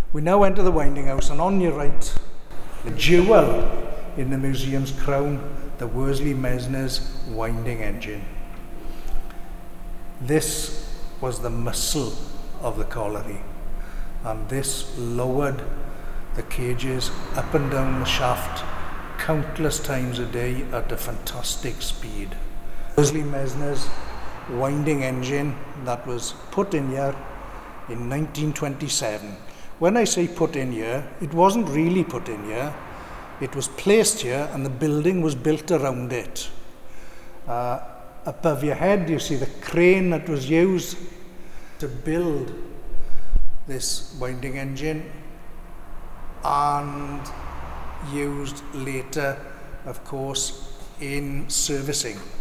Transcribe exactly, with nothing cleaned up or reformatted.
We now enter the winding house, and on your right, the jewel in the museum's crown, the Worsley Messner's winding engine. This was the muscle of the colliery, and this lowered the cages up and down the shaft countless times a day at a fantastic speed. Worsley Messner's winding engine that was put in here in nineteen twenty-seven. When I say put in here, it wasn't really put in here. It was placed here and the building was built around it. Uh, above your head you see the crane that was used to build this winding engine and used later, of course, in servicing.